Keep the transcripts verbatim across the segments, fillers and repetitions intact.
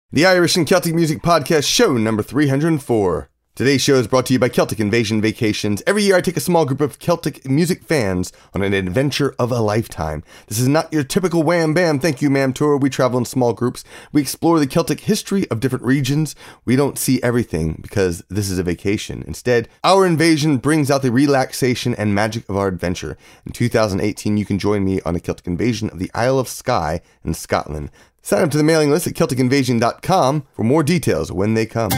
The Irish and Celtic Music Podcast, show number three hundred four. Today's show is brought to you by Celtic Invasion Vacations. Every year I take a small group of Celtic music fans on an adventure of a lifetime. This is not your typical wham bam thank you ma'am tour. We travel in small groups. We explore the Celtic history of different regions. We don't see everything because this is a vacation. Instead, our invasion brings out the relaxation and magic of our adventure. In two thousand eighteen, you can join me on a Celtic invasion of the Isle of Skye in Scotland. Sign up to the mailing list at Celtic Invasion dot com for more details when they come.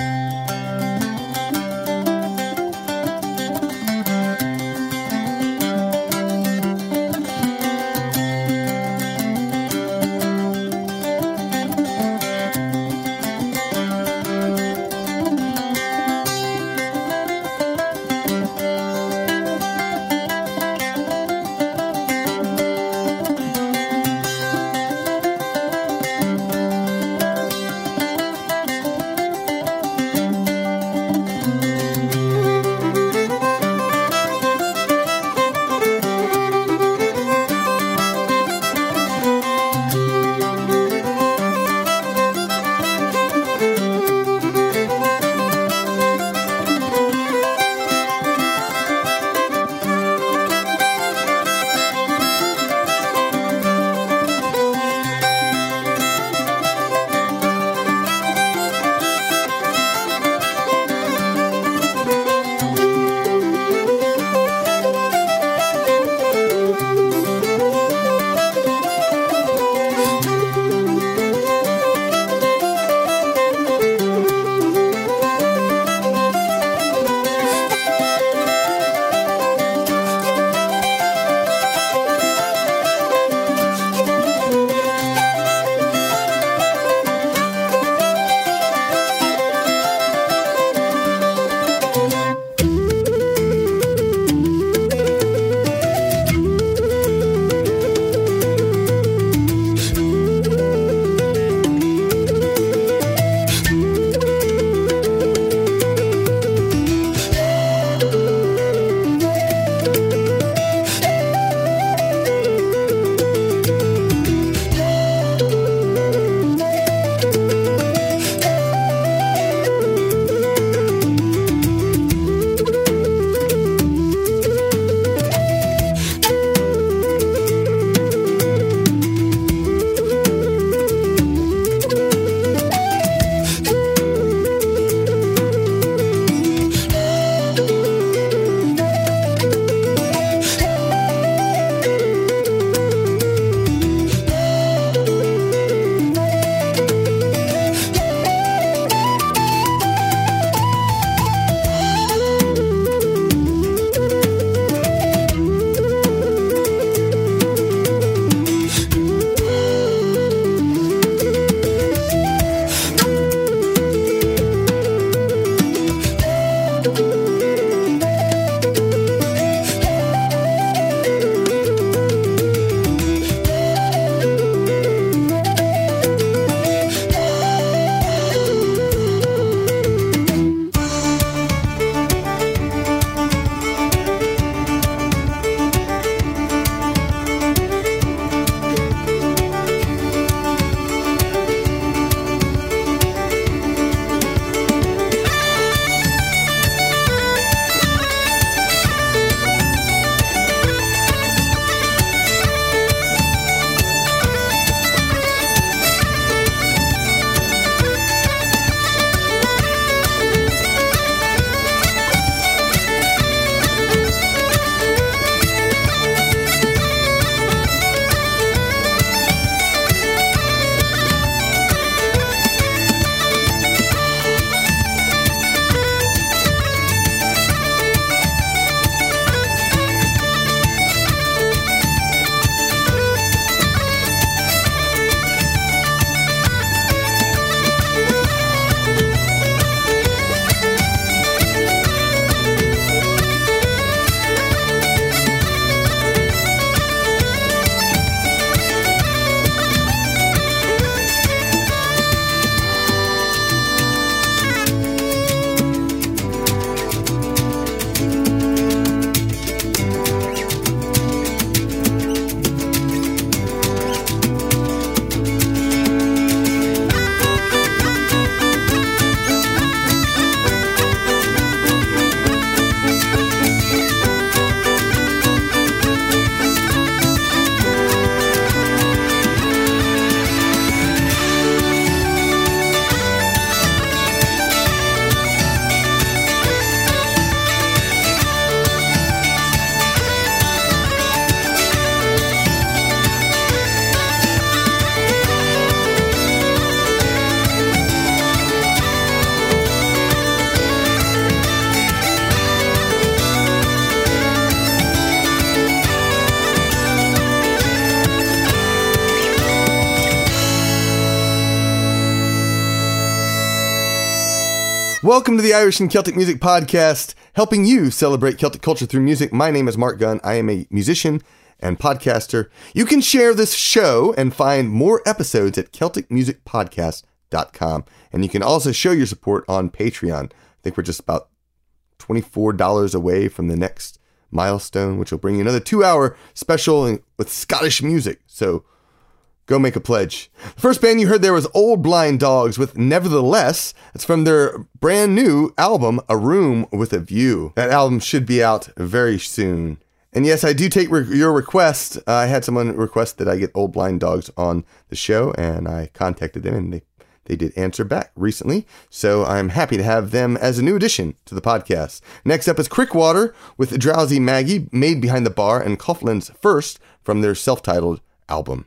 Welcome to the Irish and Celtic Music Podcast, helping you celebrate Celtic culture through music. My name is Mark Gunn. I am a musician and podcaster. You can share this show and find more episodes at celtic music podcast dot com. And you can also show your support on Patreon. I think we're just about twenty-four dollars away from the next milestone, which will bring you another two-hour special with Scottish music. So go make a pledge. The first band you heard there was Old Blind Dogs with Nevertheless. It's from their brand new album, A Room with a View. That album should be out very soon. And yes, I do take re- your request. Uh, I had someone request that I get Old Blind Dogs on the show, and I contacted them, and they, they did answer back recently. So I'm happy to have them as a new addition to the podcast. Next up is Crickwater with Drowsy Maggie, Made Behind the Bar, and Coughlin's First from their self-titled album.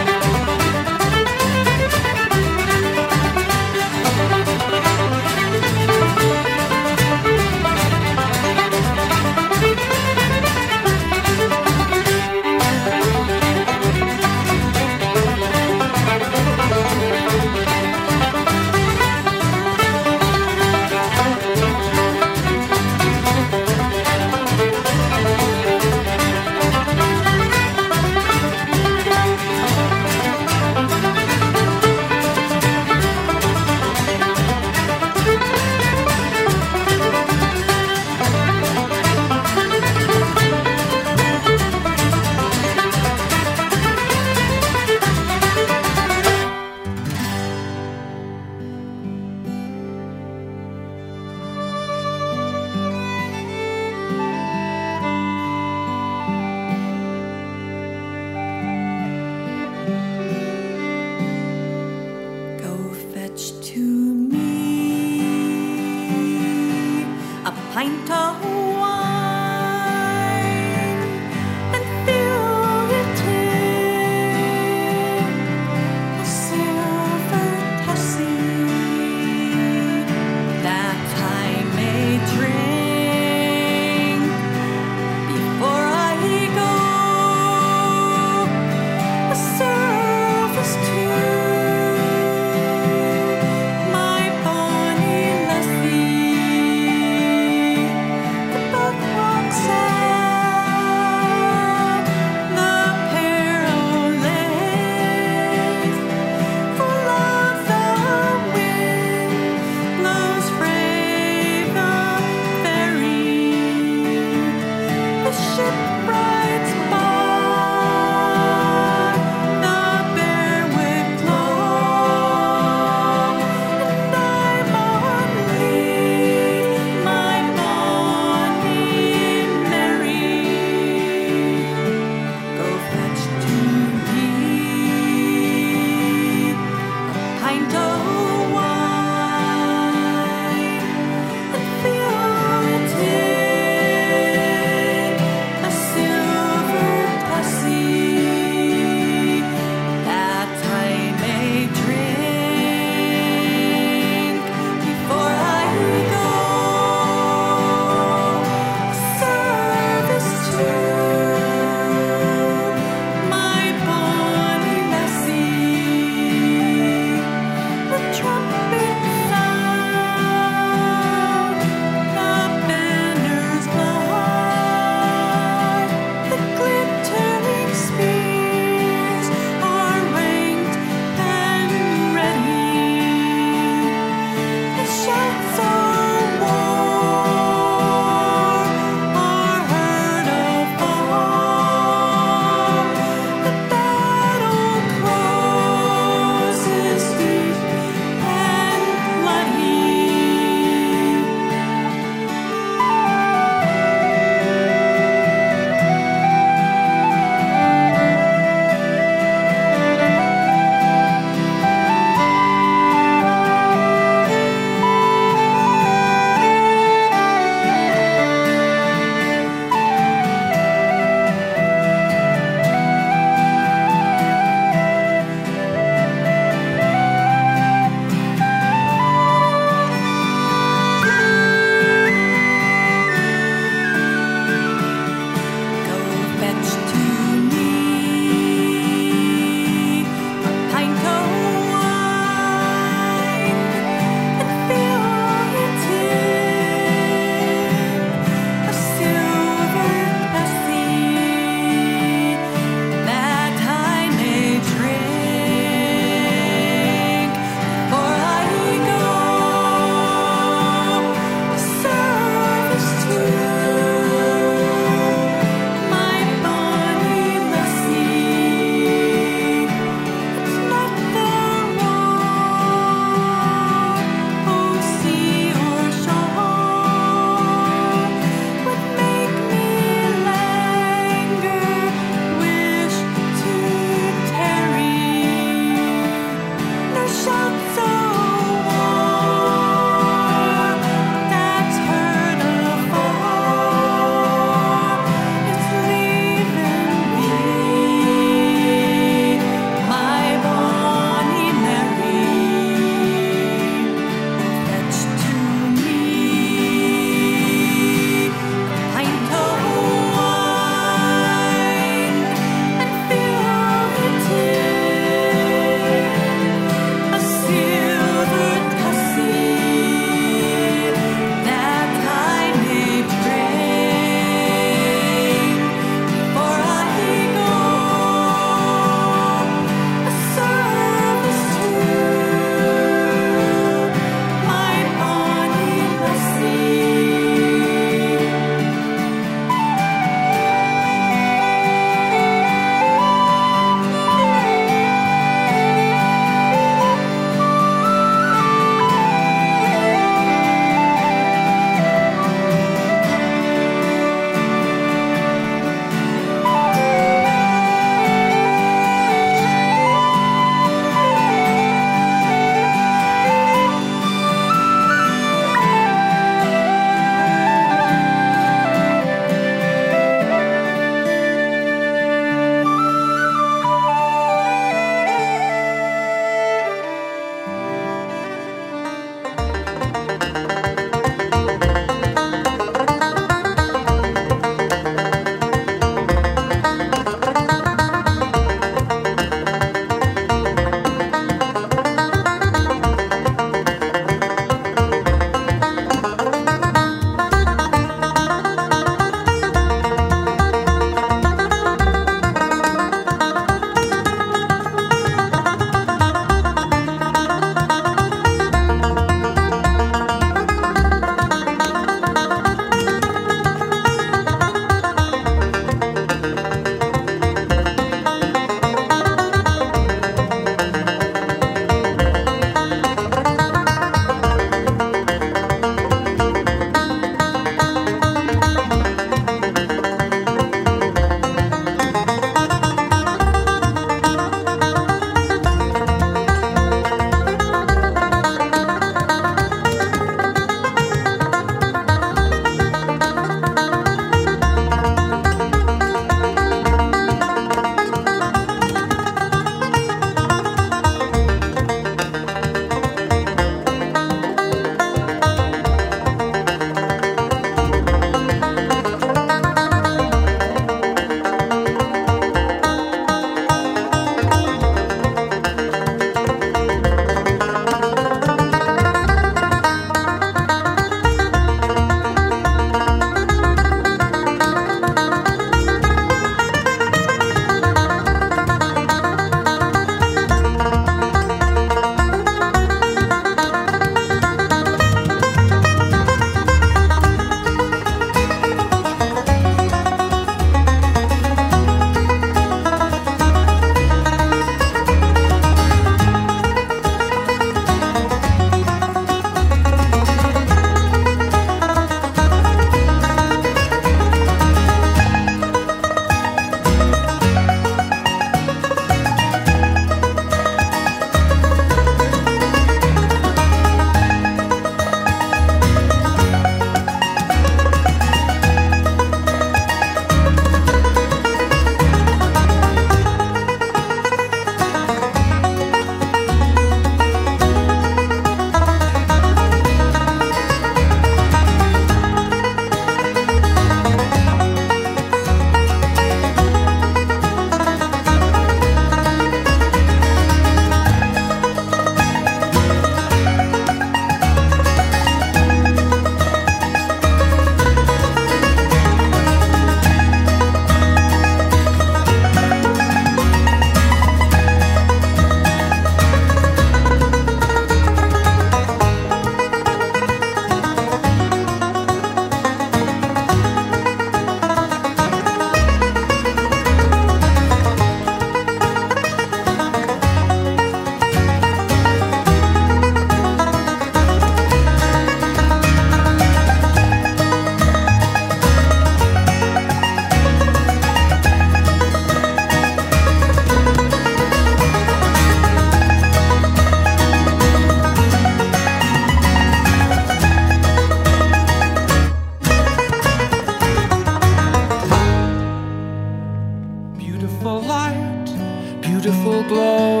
beautiful glow.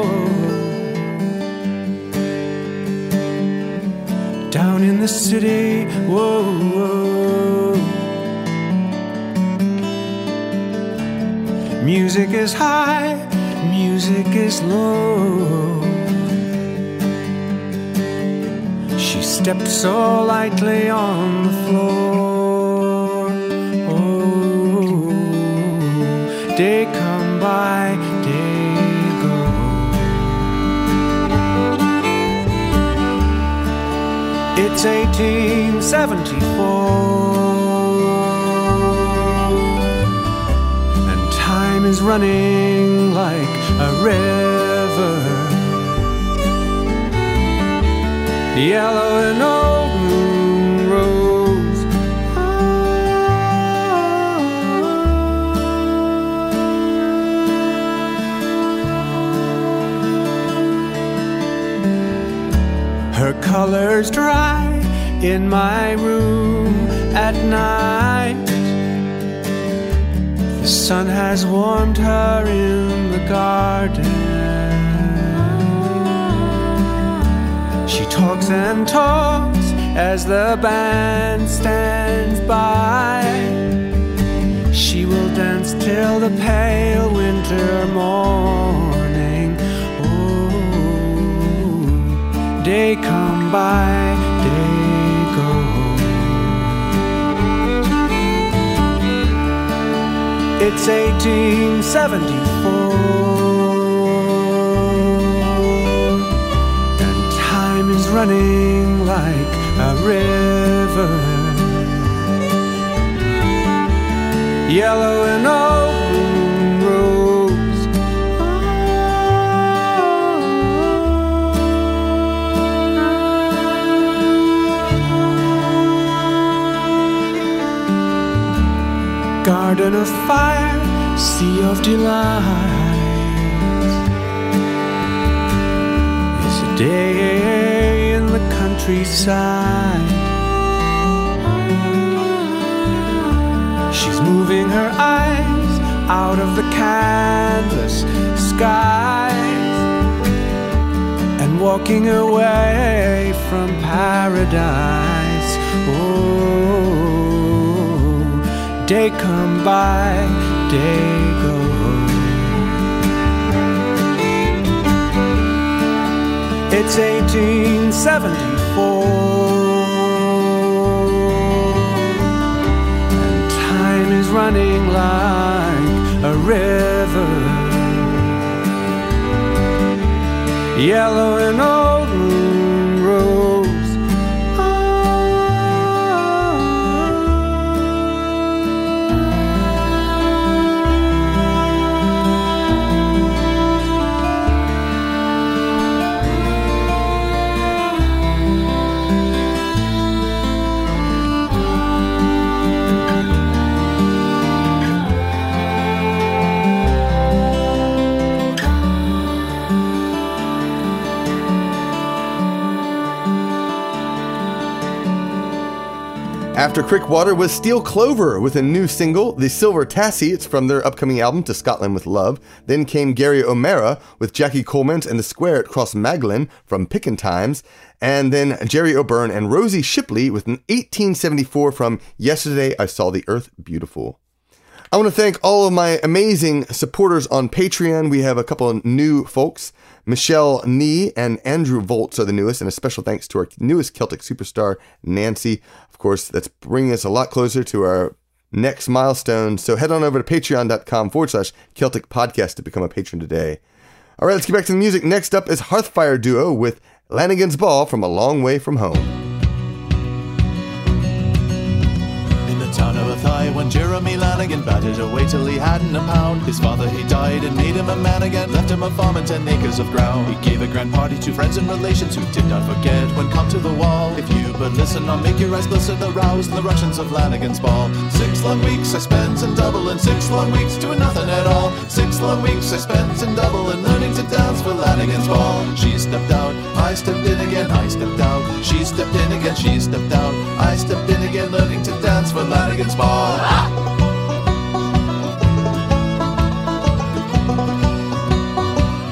Down in the city, whoa, whoa. Music is high, music is low. She stepped so lightly on the floor. Oh, day come by, day go. It's eighteen seventy-four, and time is running like a river. Yellow and old moon rose. Her colors dry in my room at night. The sun has warmed her in the garden. She talks and talks as the band stands by. She will dance till the pale winter morning. Oh, day come by, day go. It's eighteen seventy-four. Is running like a river. Yellow and old moon rose. Garden of fire, sea of delight. It's a day in the countryside. She's moving her eyes out of the canvas skies and walking away from paradise. Oh, day come by, day go. It's eighteen seventy-four, and time is running like a river. Yellow and old moon rose. After Crickwater was Steel Clover with a new single, The Silver Tassie. It's from their upcoming album, To Scotland with Love. Then came Gary O'Mara with Jackie Coleman and The Square at Crossmaglen from Pickin' Times. And then Jerry O'Byrne and Rosie Shipley with an eighteen seventy-four from Yesterday I Saw the Earth Beautiful. I want to thank all of my amazing supporters on Patreon. We have a couple of new folks. Michelle Nee and Andrew Volts are the newest, and a special thanks to our newest Celtic superstar, Nancy. Of course, that's bringing us a lot closer to our next milestone. So head on over to patreon.com forward slash Celtic podcast to become a patron today. All right, let's get back to the music. Next up is Hearthfire Duo with Lanigan's Ball from A Long Way From Home. Town of Athy, when Jeremy Lanigan batted away till he hadn't a pound. His father he died and made him a man again, left him a farm and ten acres of ground. He gave a grand party to friends and relations who did not forget when come to the wall. If you but listen, I'll make your eyes glisten, arouse the ructions of Lanigan's Ball. Six long weeks I spent in Dublin, six long weeks doing nothing at all. Six long weeks I spent in Dublin learning to dance for Lanigan's Ball. She stepped out, I stepped in again, I stepped out. She stepped in again, she stepped out. I stepped in again, learning to dance for Lanigan's Ball. Ah!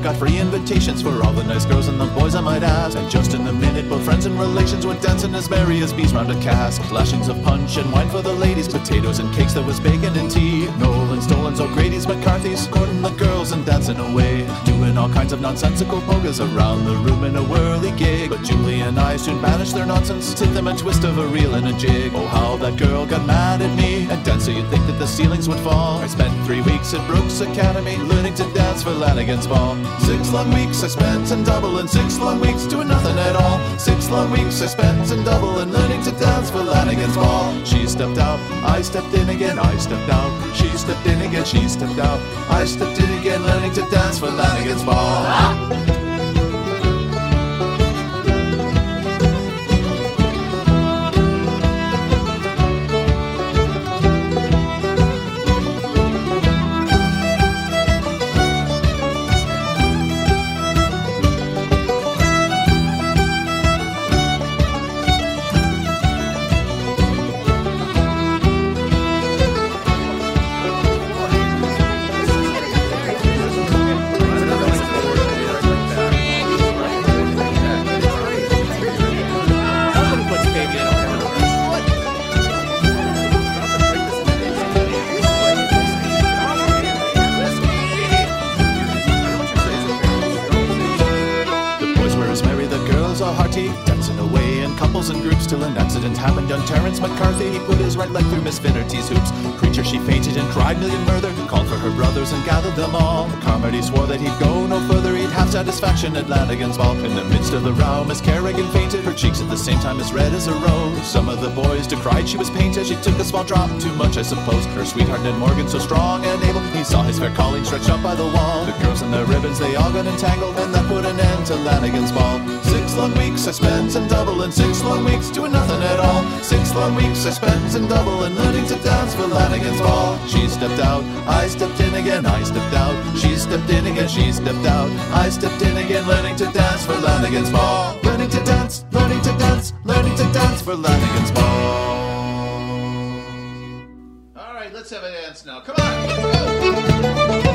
got free invitations for all the nice girls and the boys I might ask. And just in a minute, both friends and relations were dancing as merry as bees round a cask. Lashings of punch and wine for the ladies, potatoes and cakes, there was bacon and tea. Nolan's, Dolan's, O'Grady's, McCarthy's, courting the girls and dancing away, doing all kinds of nonsensical polkas around the room in a whirly gig. But Julie and I soon banished their nonsense, tip them a twist of a reel and a jig. Oh, how that girl got mad at me, and danced so you'd think that the ceilings would fall. I spent three weeks at Brooks Academy, learning to dance for Lanigan's Ball. Six long weeks I spent in double, and six long weeks doing nothing at all. Six long weeks I spent in double, and learning to dance for Lanigan's Ball. She stepped out, I stepped in again, I stepped out. She stepped in again, she stepped out. I stepped in again, learning to dance for Lanigan's Ball. Ah! Dancing away in couples and groups till an accident happened on Terence McCarthy. He put his right leg through Miss Finnerty's hoops. Preacher, she fainted and cried million murder, called for her brothers and gathered them all. Carmody swore that he'd go no further, he'd have satisfaction at Lanigan's Ball. In the midst of the row, Miss Kerrigan fainted, her cheeks at the same time as red as a rose. Some of the boys decried she was painted, she took a small drop, too much I suppose. Her sweetheart Ned Morgan, so strong and able, he saw his fair colleague stretched up by the wall. The girls and their ribbons, they all got entangled, and that put an end to Lanigan's Ball. Six long weeks I spent in double, and six long weeks doing nothing at all. Six long weeks I spent in double, and learning to dance for Lanigan's Ball. She stepped out, I stepped in again, I stepped out. She stepped in again, she stepped out. I stepped in again, learning to dance for Lanigan's Ball. Learning to dance, learning to dance, learning to dance for Lanigan's Ball. All right, let's have a dance now. Come on.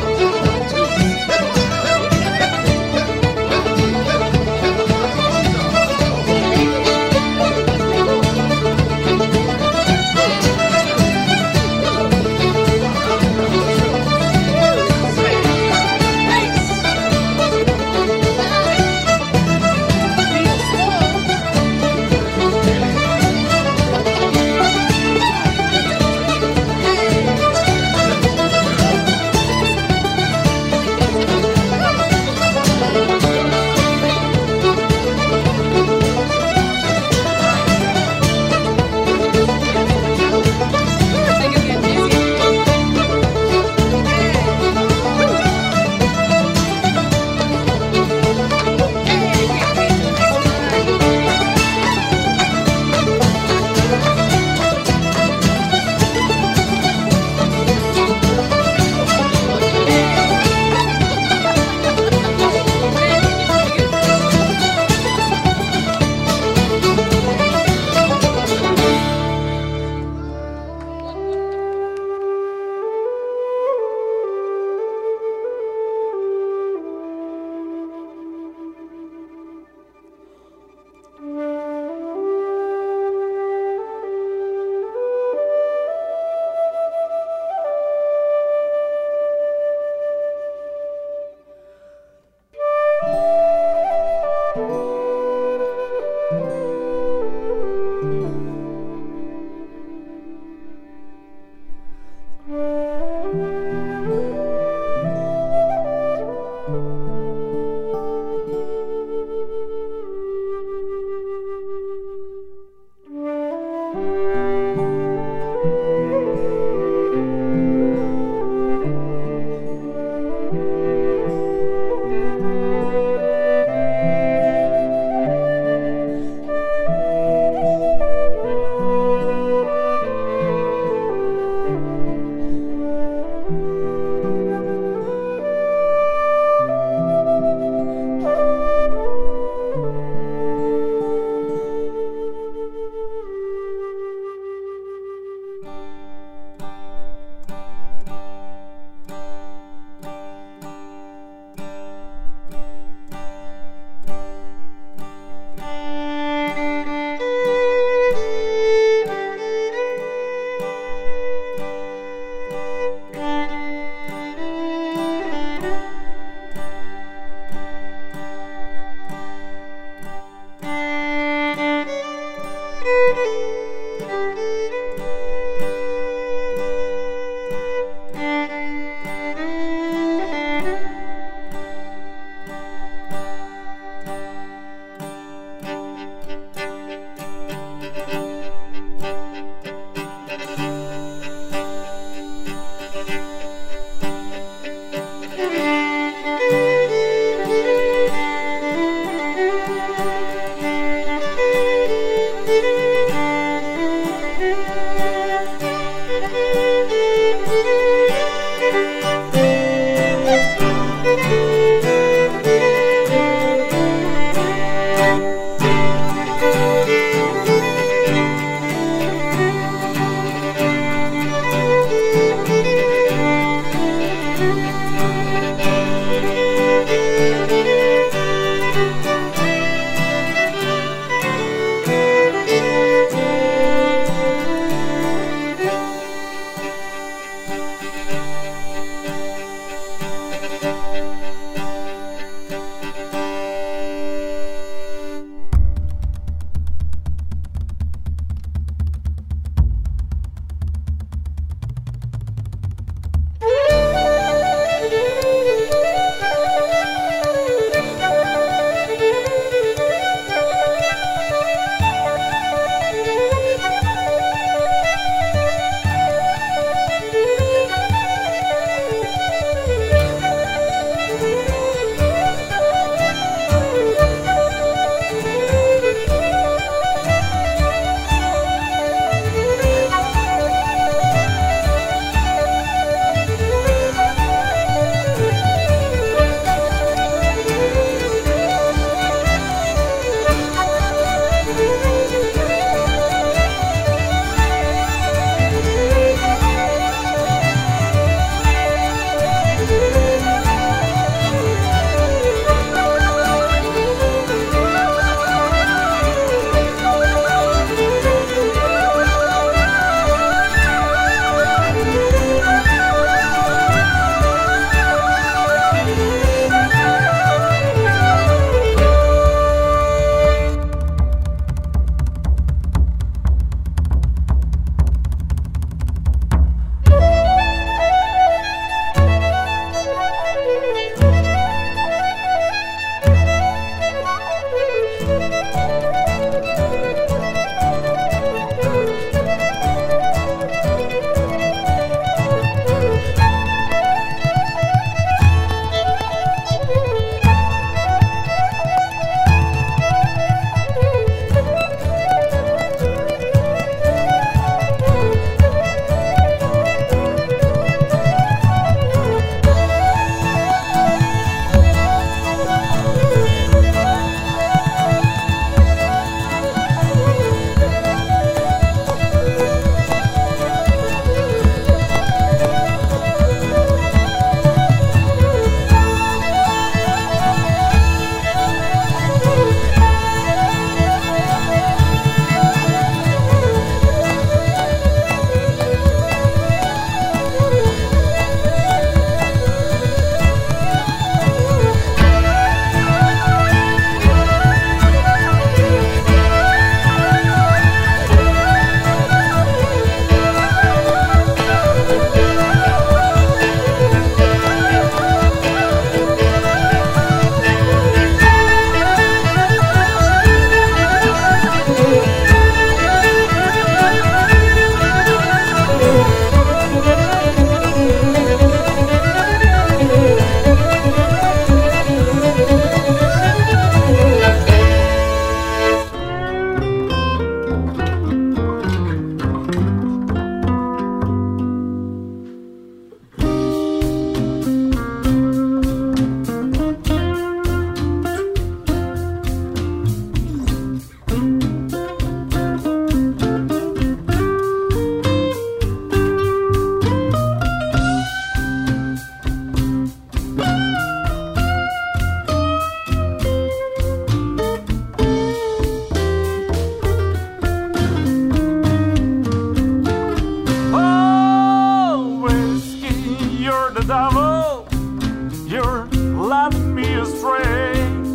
devil, you're led me astray.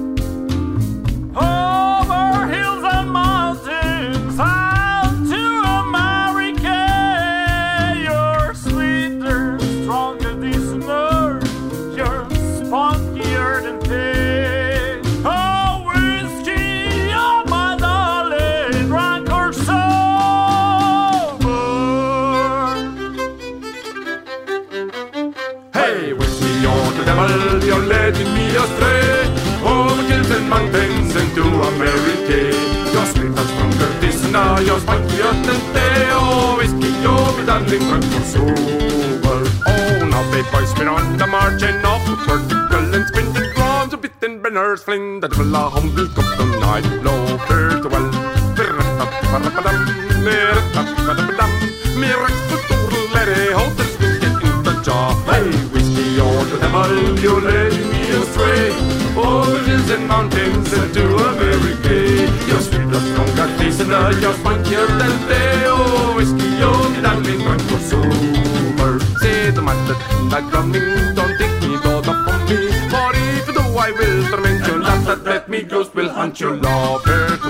Over hills and mountains, out to America. You're sweeter, stronger, decenter. You're spunkier than they. Oh, whiskey, oh my darling, drunk or sober. Hey, whiskey, you're the devil, you're leading me astray. Over hills and mountains into America. You're sweet and stronger, decenter. You're spunkier than they. Oh, whiskey, you're my darling, drunk or sober. Oh, now they boys been on the marching off the vertical and spinning drums, a bit in banners, fling the devil a humble cup tonight. Blow fair to well. Let hold the swing in the jaw. Hey, whiskey, you're the devil, you're leading me astray. Over hills and mountains into America. You're sweeter, stronger, decenter. You're spunkier than they. Oh, whiskey, you're the darling, drunk or sober. Say the man that like drumming, don't think me, don't up on me. For if you do, I will torment you. Not that let me ghost will hunt your love.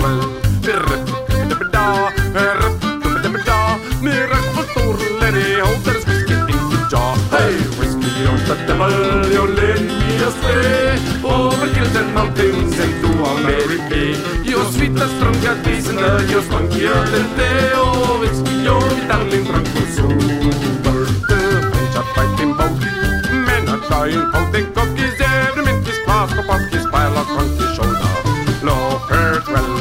Miracle lady, hold there's whiskey in the jaw. Hey, whiskey, you're the devil, you're leading me astray. Over hills and mountains into America. You're sweeter, stronger, decenter. You're spunkier than they. Oh, whiskey, you're the darling, drunk or sober. The French are fighting both. Men are dying, holding cookies. Every mint is passed up off his pile of crunchy shoulder. Low hurt well.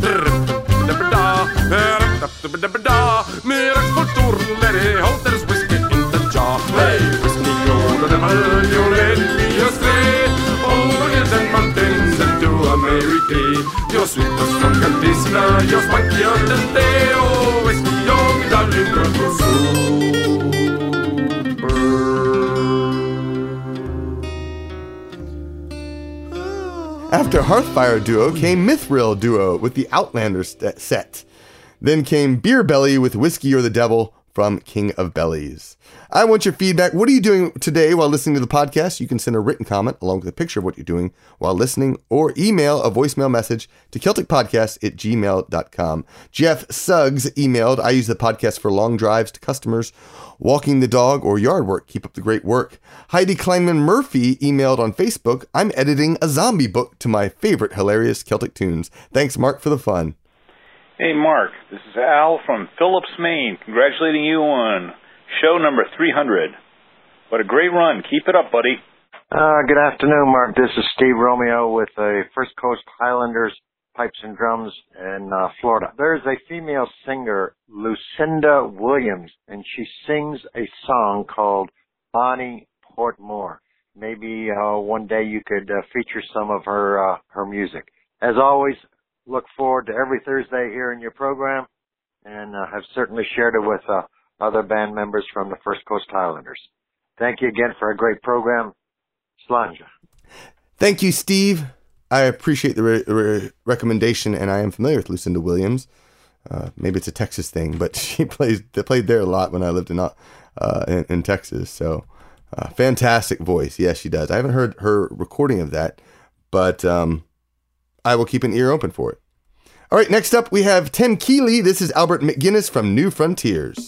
Miracle lady, hold there's whiskey in the jar. Hey, whiskey, you're the devil, you're leading me astray. Over hills and mountains into America. You're sweet and strong and decenter. You're spunkier than they. Oh, whiskey, you're my darling, drunk or sober. After Hearthfire Duo came Mithril Duo with the Outlander st- set. Then came Beer Belly with Whiskey or the Devil from King of Bellies. I want your feedback. What are you doing today while listening to the podcast? You can send a written comment along with a picture of what you're doing while listening, or email a voicemail message to celtic podcast at gmail dot com. Jeff Suggs emailed, I use the podcast for long drives to customers, walking the dog, or yard work. Keep up the great work. Heidi Kleinman Murphy emailed on Facebook, I'm editing a zombie book to my favorite hilarious Celtic tunes. Thanks, Mark, for the fun. Hey, Mark, this is Al from Phillips, Maine, congratulating you on show number three hundred. What a great run. Keep it up, buddy. Uh, good afternoon, Mark. This is Steve Romeo with the First Coast Highlanders Pipes and Drums in uh, Florida. There's a female singer, Lucinda Williams, and she sings a song called Bonnie Portmore. Maybe uh, one day you could uh, feature some of her uh, her music. As always, look forward to every Thursday hearing your program, and uh, have certainly shared it with uh, other band members from the First Coast Highlanders. Thank you again for a great program. Slanja. Thank you, Steve. I appreciate the re- re- recommendation, and I am familiar with Lucinda Williams. Uh, maybe it's a Texas thing, but she plays they played there a lot when I lived in uh, in, in Texas. So, uh, fantastic voice. Yes, she does. I haven't heard her recording of that, but um, I will keep an ear open for it. All right, next up we have Tim Keeley. This is Albert McGuinness from New Frontiers.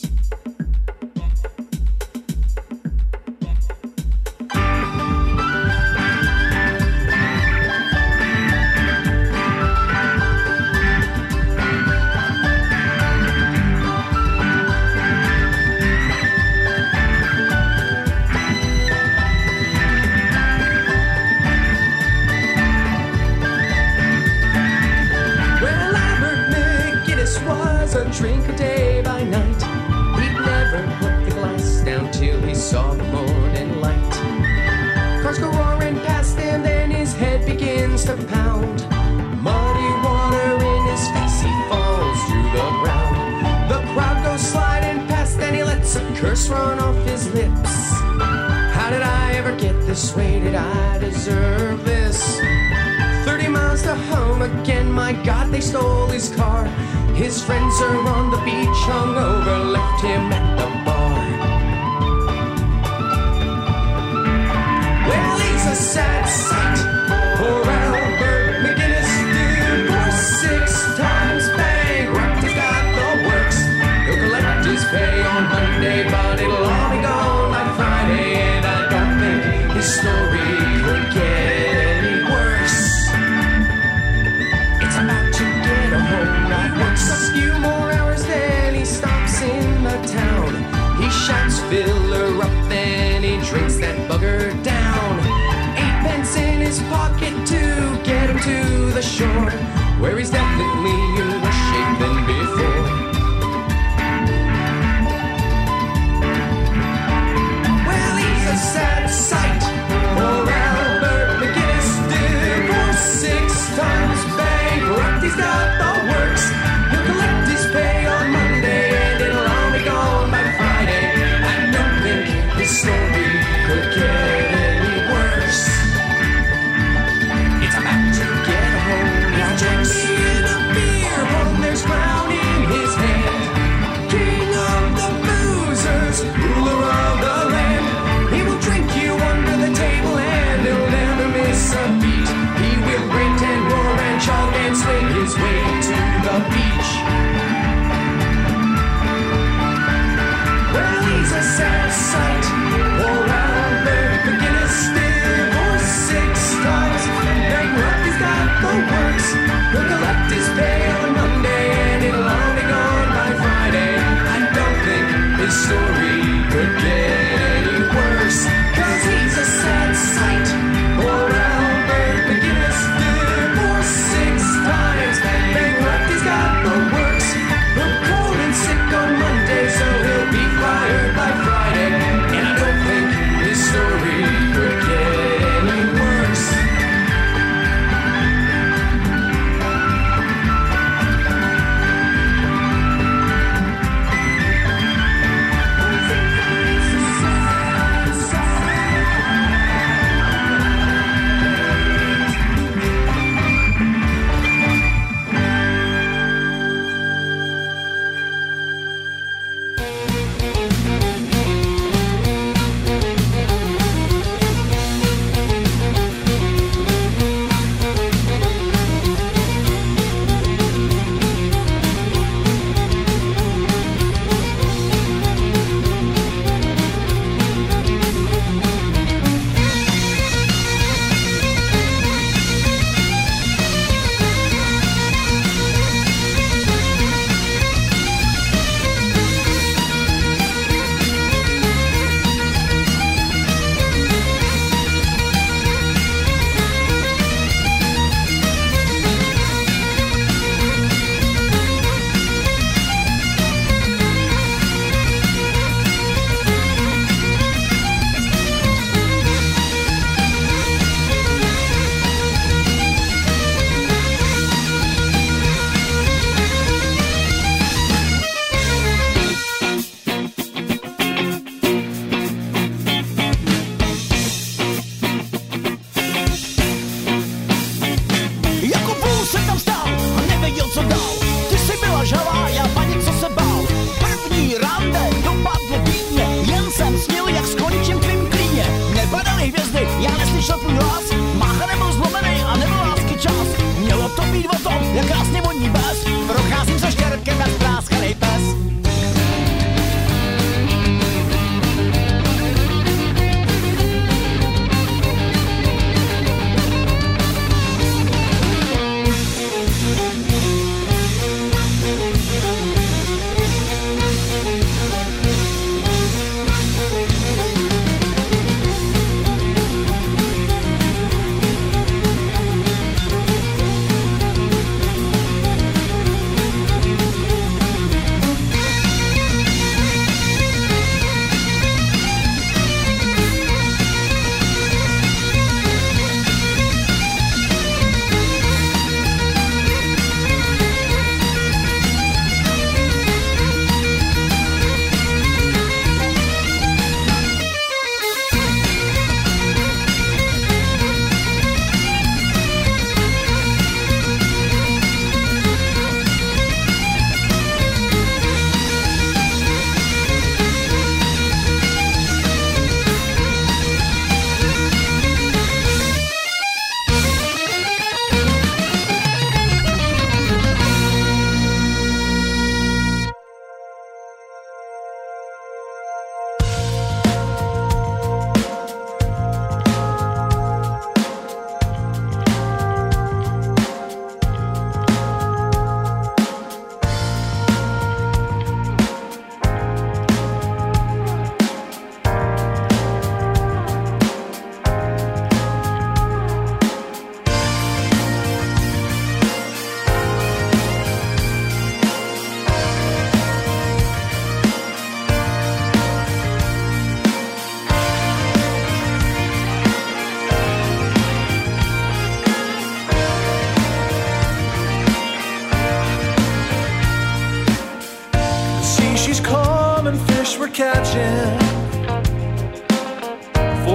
Drink a day by night. He'd never put the glass down till he saw the morning light. Cars go roaring past him, then his head begins to pound. Muddy water in his face, he falls to the ground. The crowd goes sliding past, then he lets a curse run off his lips. How did I ever get this way? Did I deserve this? Thirty miles to home again, my God, they stole his car. His friends are on the beach, hungover, left him at the bar. where he's definitely in worse shape than before. Well, he's a sad sight. Poor Albert McGinnis divorced six times bankrupt. He's got the works. He'll collect his pay on Monday and it'll all be gone by Friday. I don't think his story could get any worse. It's about to get a hold of Jackson.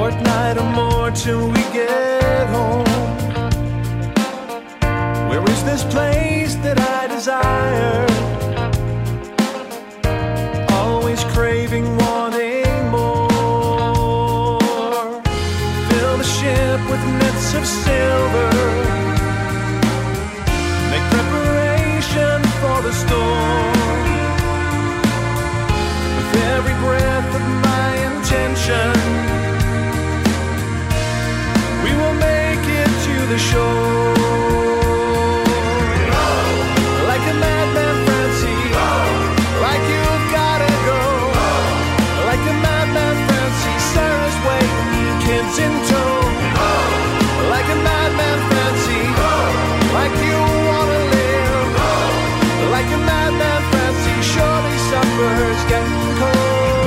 fortnight or more till we get home. Where is this place that I desire? Always craving, wanting more. Fill the ship with nets of silver. Make preparation for the storm. With every breath of my intention, we will make it to the shore. Like a madman fancy, like you've gotta go. Like a madman fancy, Sarah's waiting, kids in tow. Like a madman fancy, like you wanna live. Like a madman fancy, surely supper's getting cold.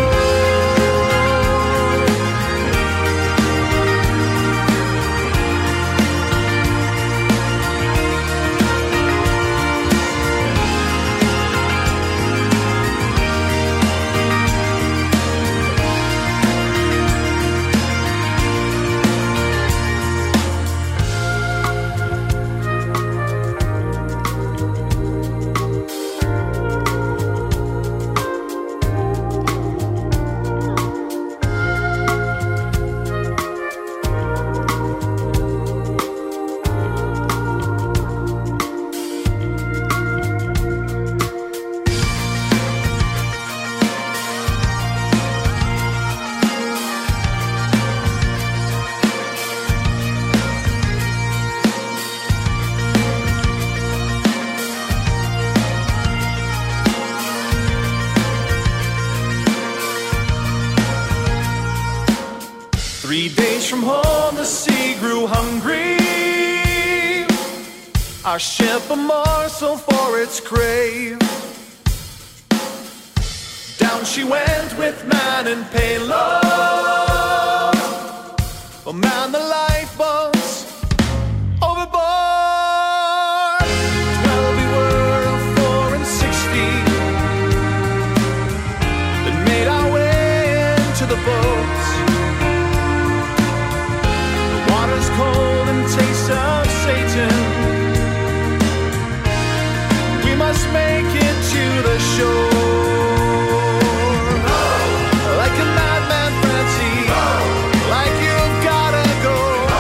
Three days from home, the sea grew hungry. Our ship a morsel for its crave. Down she went with man and payload. Oh man, the lifeboat's overboard. Twelve we were of four and sixty that made our way into the boats. Cold and taste of Satan. We must make it to the shore. Like a madman fancy, like you've gotta go.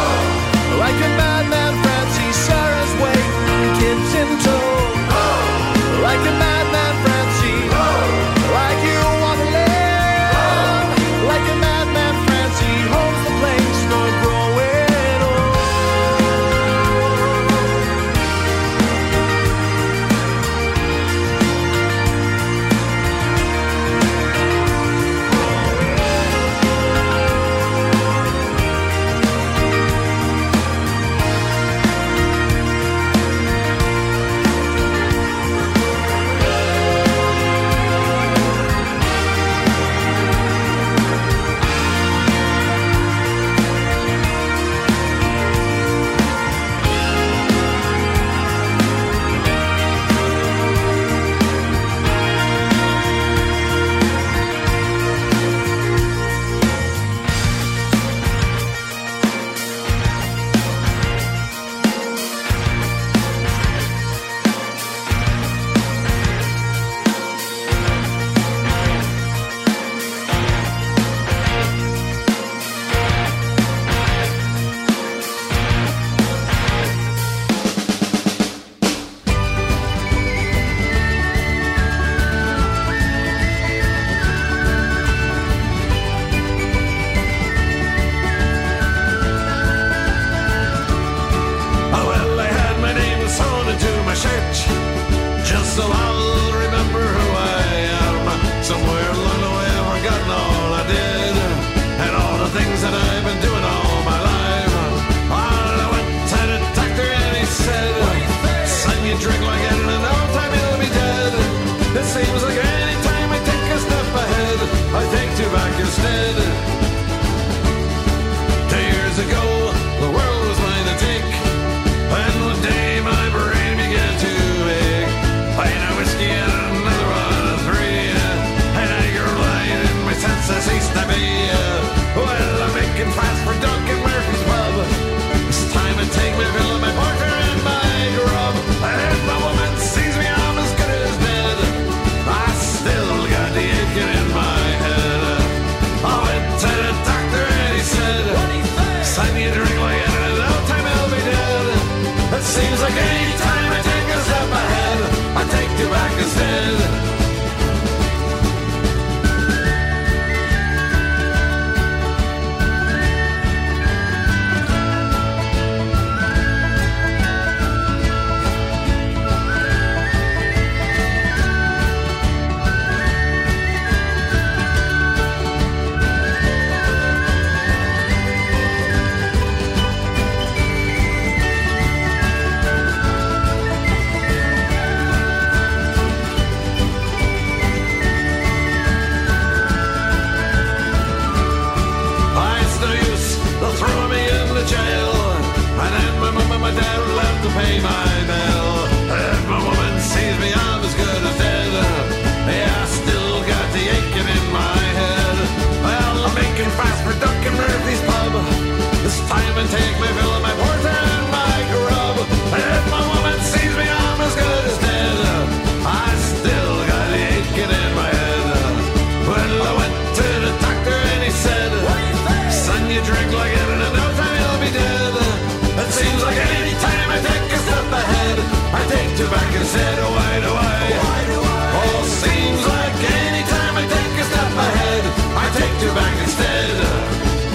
they'll throw me in the jail. And then my mum and my dad will have to pay my bill. If my woman sees me, I'm as good as dead. Yeah, I still got the aching in my head. Well, I'm making fast for Duncan Murphy's pub. This time and take my fill of my porter and my grub. If my woman sees me, I'm as good as dead. I still got the aching in my head. Well, I went to the doctor and he said, son, you drink like it and in no time you'll be dead. It seems like any time I take a step ahead, I take two back instead. Oh, why do I? Oh, seems like any time I take a step ahead, I take two back instead.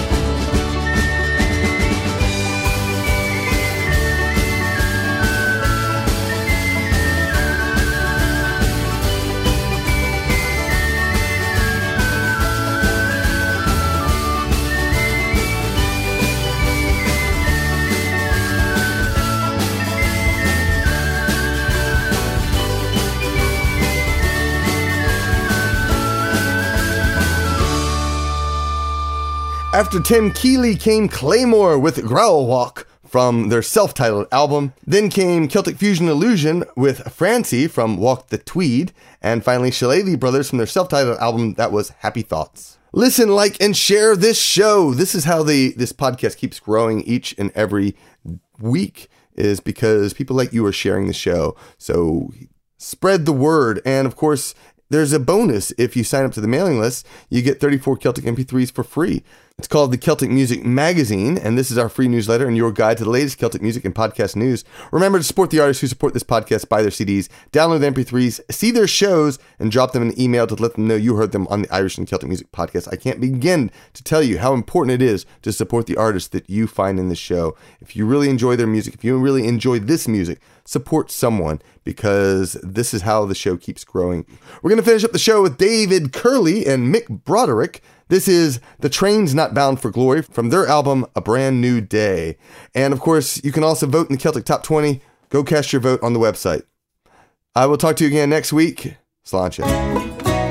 After Tim Keeley came Claymore with Growl Walk from their self-titled album. Then came Celtic Fusion Illusion with Francie from Walk the Tweed. And finally Shillelagh Brothers from their self-titled album that was Happy Thoughts. Listen, like, and share this show. This is how the this podcast keeps growing each and every week, is because people like you are sharing the show. So spread the word. And of course, there's a bonus. If you sign up to the mailing list, you get thirty-four Celtic M P threes for free. It's called the Celtic Music Magazine, and this is our free newsletter and your guide to the latest Celtic music and podcast news. Remember to support the artists who support this podcast, buy their C Ds, download the M P threes, see their shows, and drop them an email to let them know you heard them on the Irish and Celtic Music Podcast. I can't begin to tell you how important it is to support the artists that you find in the show. If you really enjoy their music, if you really enjoy this music, support someone, because this is how the show keeps growing. We're going to finish up the show with David Curley and Mick Broderick. This is The Train's Not Bound for Glory from their album, A Brand New Day. And of course, you can also vote in the Celtic Top twenty. Go cast your vote on the website. I will talk to you again next week. Sláinte.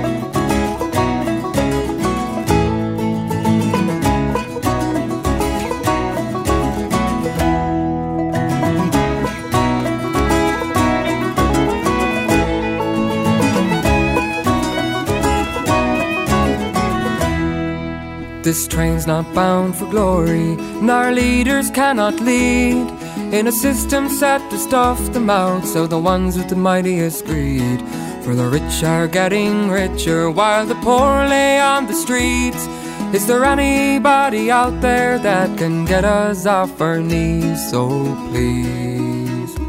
This train's not bound for glory, and our leaders cannot lead in a system set to stuff them out, so the ones with the mightiest greed. For the rich are getting richer while the poor lay on the streets. Is there anybody out there that can get us off our knees? So please.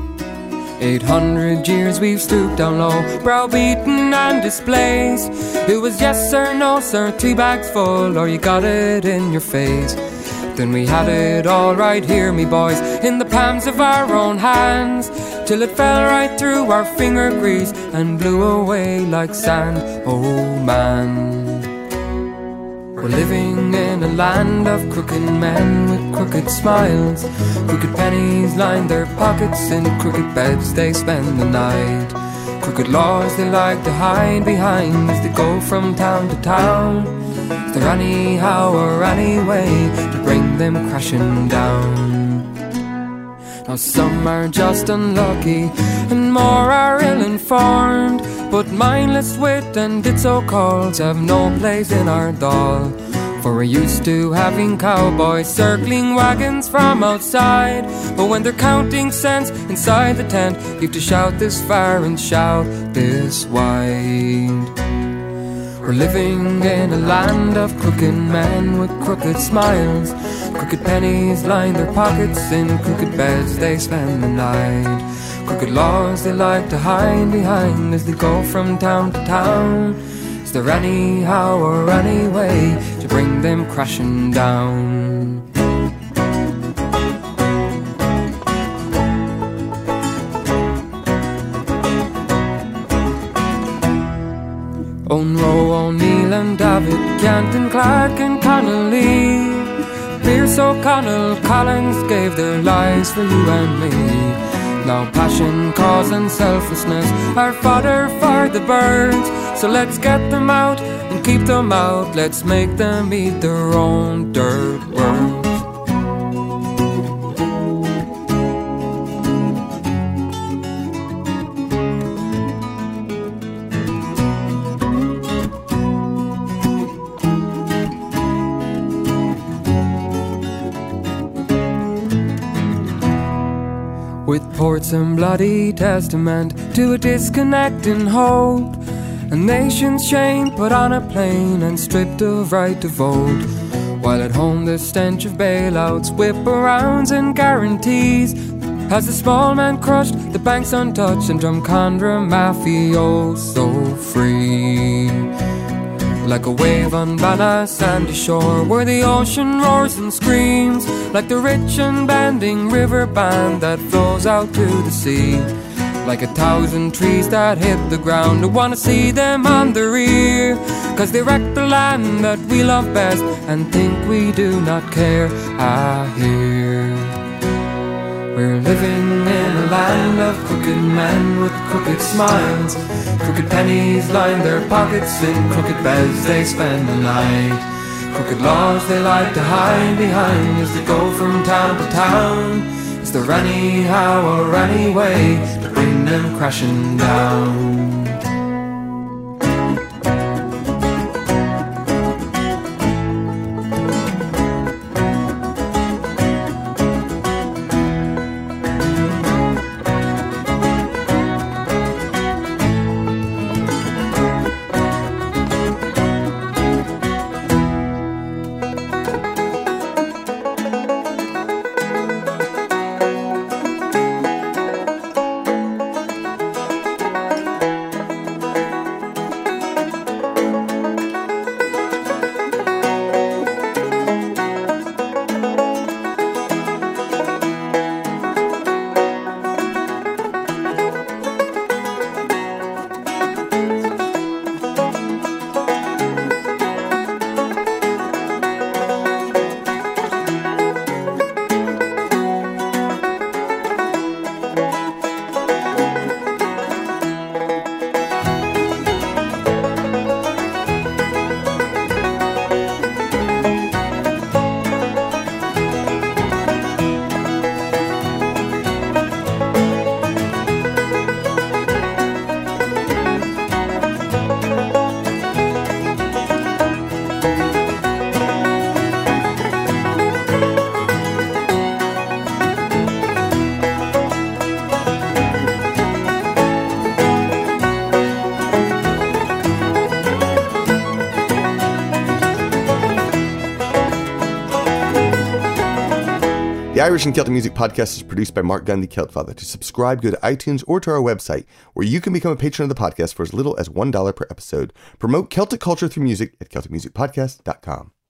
Eight hundred years we've stooped down low, browbeaten and displaced. It was yes sir, no sir, tea bags full, or you got it in your face. Then we had it all right here, me boys, in the palms of our own hands, till it fell right through our finger grease and blew away like sand. Oh man, we're living in a land of crooked men with crooked smiles. Crooked pennies line their pockets, in crooked beds they spend the night. Crooked laws they like to hide behind as they go from town to town. Is there any how or any way to bring them crashing down? Now some are just unlucky and more are ill-informed, but mindless wit and its so-called have no place in our doll. For we're used to having cowboys circling wagons from outside, but when they're counting cents inside the tent, you have to shout this far and shout this wide. We're living in a land of crooked men with crooked smiles. Crooked pennies line their pockets, in crooked beds they spend the night. Crooked laws they like to hide behind as they go from town to town. Is there any how or any way to bring them crashing down? O'Nroe, O'Neill and David, Canton, Clark and Connolly, Pierce, O'Connell, Collins gave their lives for you and me. Now passion, cause and selflessness are fodder for the birds, so let's get them out and keep them out. Let's make them eat their own dirt worms. with ports and bloody testament to a disconnecting hope. A nation's chained, put on a plane and stripped of right to vote. While at home the stench of bailouts, whip-arounds and guarantees has the small man crushed, the banks untouched, and Drumcondra mafioso free. Like a wave on Bala sandy shore, where the ocean roars and screams, like the rich and bending river band that flows out to the sea. Like a thousand trees that hit the ground, I wanna see them on the rear, cause they wreck the land that we love best and think we do not care. I hear we're living in a land of crooked men with crooked smiles. Crooked pennies line their pockets, in crooked beds they spend the night. Crooked laws they like to hide behind as they go from town to town. Is there any how or any way to bring them crashing down? The Irish and Celtic Music Podcast is produced by Mark Gunn, the Celtfather. To subscribe, go to iTunes or to our website, where you can become a patron of the podcast for as little as one dollar per episode. Promote Celtic culture through music at celtic music podcast dot com.